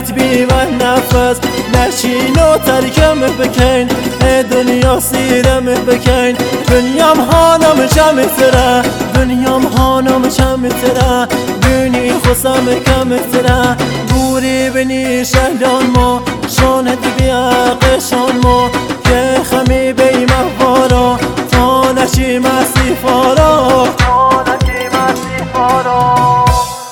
وت بی و نفس نشین و ترکم بکن دنیا سیرم بکن دنیام هانم شم تره دنیام هانم شم تره دنی خسم کم تره گوری بنی شهدان ما شانت بیا قشان ما که خمی بی مهوارا تا نشی مسی فارا تا نشی مسی فارا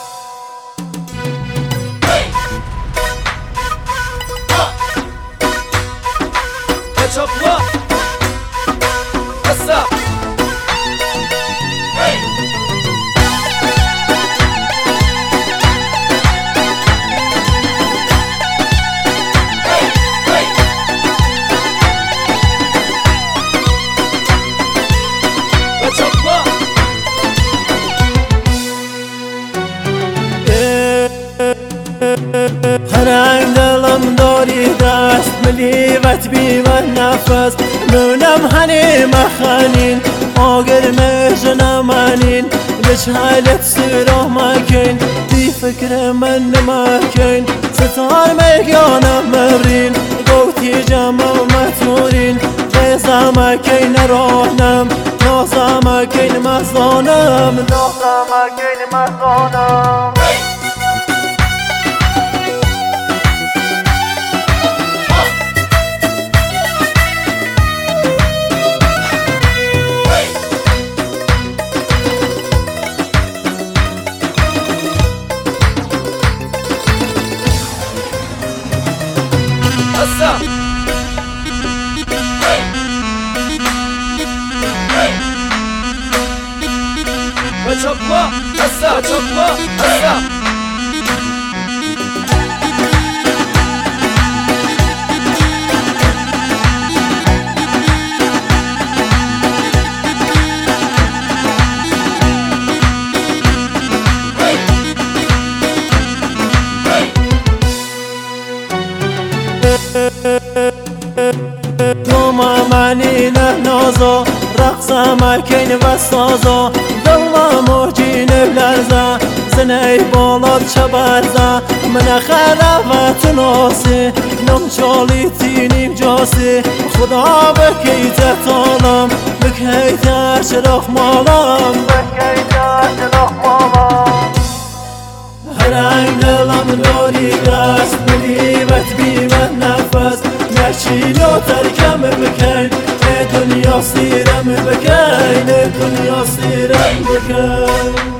هرنگ دلم داری دست ملی وت بی و نفس منم هنی مخانین آگر مجنمانین بچ حالت سرا مکن دی فکر من نمکن ستار میگانم مبرین گوتی جمع متورین غیزا مکن راهنم نازا مکن مزانم نازا مکن مزانم Çokma, asa, çokma, asa. دوما معنی نازا رقصا مکن و سازا دلما موجین بلرزا زنی بالاد شبرزا من خلافت ناسی نم چالی تینیم جاسی خدا بکیت طالم بکیت اشراف مالم بکیت اشراف مالم هرنگ دلم داری دست ملی وت بی و نفس نشین و ترکم بکن دنیا سیرم بکن دنیا سیرم بکن